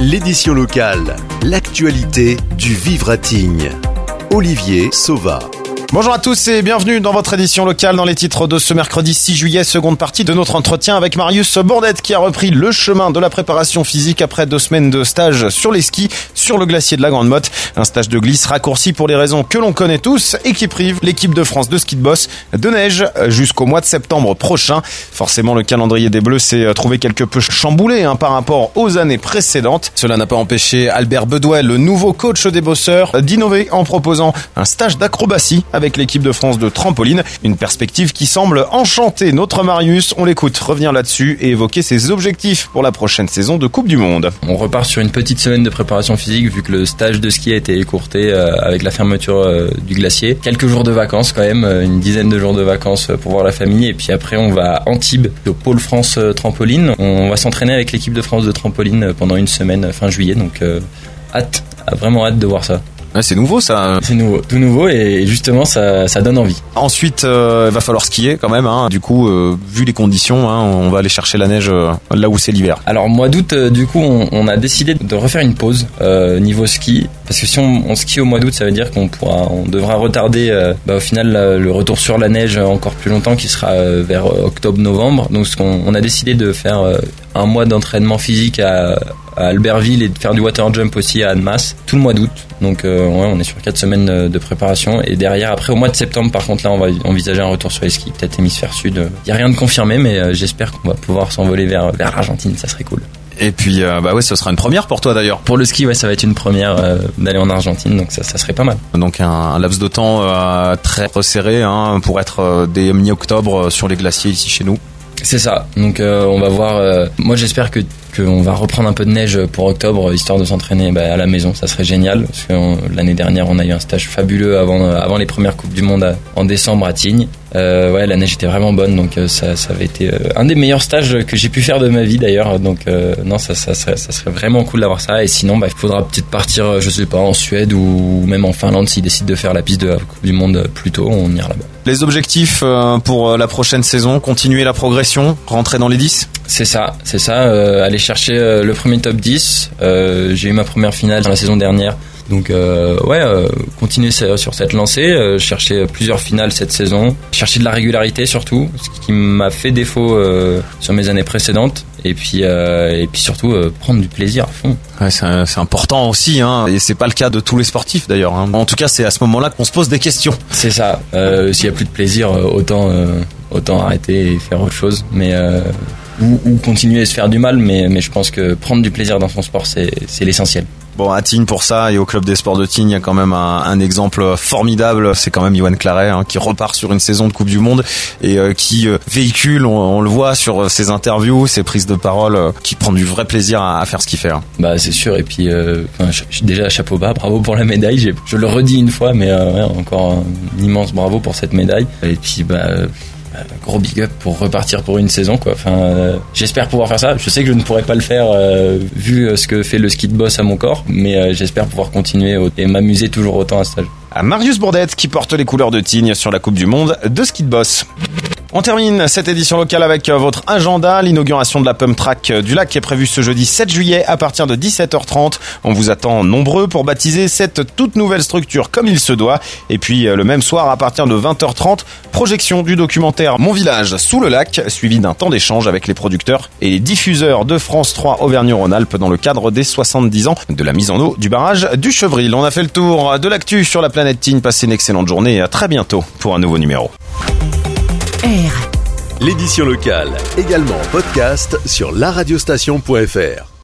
L'édition locale, l'actualité du Vivre à Tignes. Olivier Sauva. Bonjour à tous et bienvenue dans votre édition locale dans les titres de ce mercredi 6 juillet, seconde partie de notre entretien avec Marius Bourdette qui a repris le chemin de la préparation physique après 2 semaines de stage sur les skis, sur le glacier de la Grande Motte. Un stage de glisse raccourci pour les raisons que l'on connaît tous et qui prive l'équipe de France de ski de boss de neige jusqu'au mois de septembre prochain. Forcément, le calendrier des Bleus s'est trouvé quelque peu chamboulé par rapport aux années précédentes. Cela n'a pas empêché Albert Bedouet, le nouveau coach des bosseurs, d'innover en proposant un stage d'acrobatie avec l'équipe de France de trampoline. Une perspective qui semble enchanter notre Marius. On l'écoute revenir là-dessus et évoquer ses objectifs pour la prochaine saison de Coupe du Monde. On repart sur une petite semaine de préparation physique vu que le stage de ski a été écourté avec la fermeture du glacier. Quelques jours de vacances quand même, une dizaine de jours de vacances pour voir la famille et puis après on va à Antibes au pôle France trampoline. On va s'entraîner avec l'équipe de France de trampoline pendant une semaine fin juillet, donc vraiment hâte de voir ça. Ouais, c'est nouveau ça. C'est nouveau, tout nouveau et justement ça donne envie. Ensuite, il va falloir skier quand même. Du coup, vu les conditions, on va aller chercher la neige là où c'est l'hiver. Alors mois d'août, du coup, on a décidé de refaire une pause niveau ski parce que si on skie au mois d'août, ça veut dire on devra retarder au final le retour sur la neige encore plus longtemps, qui sera vers octobre-novembre. Donc on a décidé de faire un mois d'entraînement physique à Albertville et de faire du water jump aussi à Annemasse tout le mois d'août. Donc on est sur 4 semaines de préparation et derrière après au mois de septembre par contre là on va envisager un retour sur les skis, peut-être hémisphère sud. Il y a rien de confirmé mais j'espère qu'on va pouvoir s'envoler vers l'Argentine, ça serait cool. Et puis ce sera une première pour toi d'ailleurs. Pour le ski ça va être une première d'aller en Argentine, donc ça serait pas mal. Donc un laps de temps très resserré pour être dès mi-octobre sur les glaciers ici chez nous. C'est ça, donc on va voir, moi j'espère qu'on va reprendre un peu de neige pour octobre, histoire de s'entraîner à la maison, ça serait génial, parce que l'année dernière on a eu un stage fabuleux avant les premières Coupes du Monde en décembre à Tignes. La neige était vraiment bonne, donc ça avait été un des meilleurs stages que j'ai pu faire de ma vie d'ailleurs, donc ça serait vraiment cool d'avoir ça. Et sinon il faudra peut-être partir, je sais pas, en Suède ou même en Finlande s'ils décident de faire la piste de la Coupe du Monde plus tôt, on ira là-bas. Les objectifs pour la prochaine saison, continuer la progression, rentrer dans les 10 ? C'est ça, aller chercher le premier top 10. J'ai eu ma première finale dans la saison dernière. Donc continuer sur cette lancée, chercher plusieurs finales cette saison, chercher de la régularité surtout, ce qui m'a fait défaut sur mes années précédentes, et puis surtout prendre du plaisir à fond. Ouais, c'est important aussi, et c'est pas le cas de tous les sportifs d'ailleurs. En tout cas, c'est à ce moment-là qu'on se pose des questions. C'est ça. S'il y a plus de plaisir, autant arrêter et faire autre chose, mais ou continuer à se faire du mal, mais je pense que prendre du plaisir dans son sport, c'est l'essentiel. Bon, à Tignes pour ça, et au club des sports de Tignes, il y a quand même un exemple formidable. C'est quand même Yohan Claret qui repart sur une saison de Coupe du Monde et qui véhicule, on le voit sur ses interviews, ses prises de parole, qui prend du vrai plaisir à faire ce qu'il fait. C'est sûr, et puis déjà chapeau bas, bravo pour la médaille. Je le redis une fois, mais encore un immense bravo pour cette médaille. Et puis gros big up pour repartir pour une saison quoi. J'espère pouvoir faire ça. Je sais que je ne pourrais pas le faire vu ce que fait le ski de boss à mon corps, mais j'espère pouvoir continuer et m'amuser toujours autant à ce stage. À Marius Bourdette qui porte les couleurs de Tignes sur la Coupe du Monde de ski de boss. On termine cette édition locale avec votre agenda. L'inauguration de la Pump Track du Lac est prévue ce jeudi 7 juillet à partir de 17h30. On vous attend nombreux pour baptiser cette toute nouvelle structure comme il se doit. Et puis le même soir à partir de 20h30, projection du documentaire Mon village sous le lac, suivi d'un temps d'échange avec les producteurs et les diffuseurs de France 3 Auvergne-Rhône-Alpes dans le cadre des 70 ans de la mise en eau du barrage du Chevril. On a fait le tour de l'actu sur la planète Tignes. Passez une excellente journée et à très bientôt pour un nouveau numéro. L'édition locale, également en podcast sur laradiostation.fr.